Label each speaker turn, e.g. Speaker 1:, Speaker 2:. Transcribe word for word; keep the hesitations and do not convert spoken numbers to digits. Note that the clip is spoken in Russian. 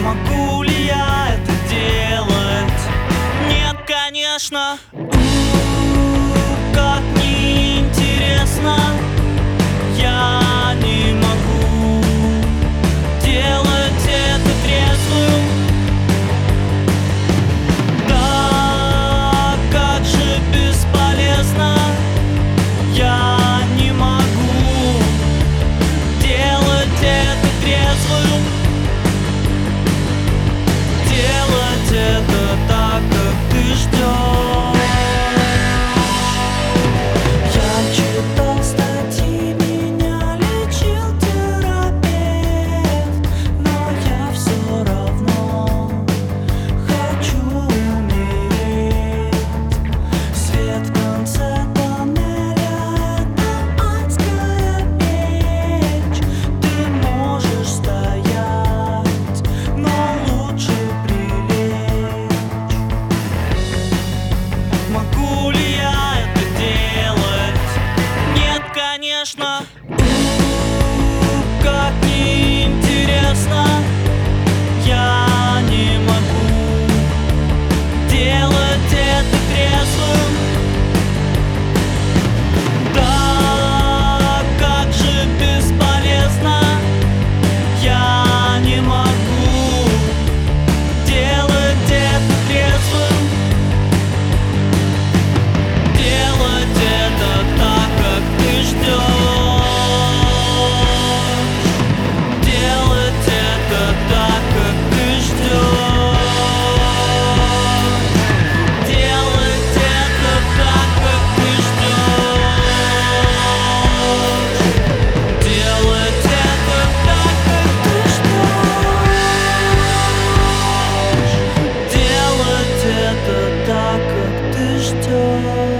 Speaker 1: Могу ли я это делать? Нет, конечно. У, как неинтересно. Я не могу делать это трезвым. Да, как же бесполезно. Я не могу делать это трезвым. Делать это так, как ты ждешь. Я читал статьи, меня лечил терапевт, но я все равно хочу умереть. Свет в конце тоннеля — это адская печь. Ты можешь стоять, но лучше прилечь. Могу ли я это делать? Нет, конечно. У, как неинтересно. Я не могу делать это трезвым. Да, как же бесполезно. Я не могу делать это трезвым. Делать это так, как ты ждешь. Делать это так, как ты ждешь. Делать это так, как ты ждешь. Делать это так, как ты ждешь. Делать это так, как ты ждешь.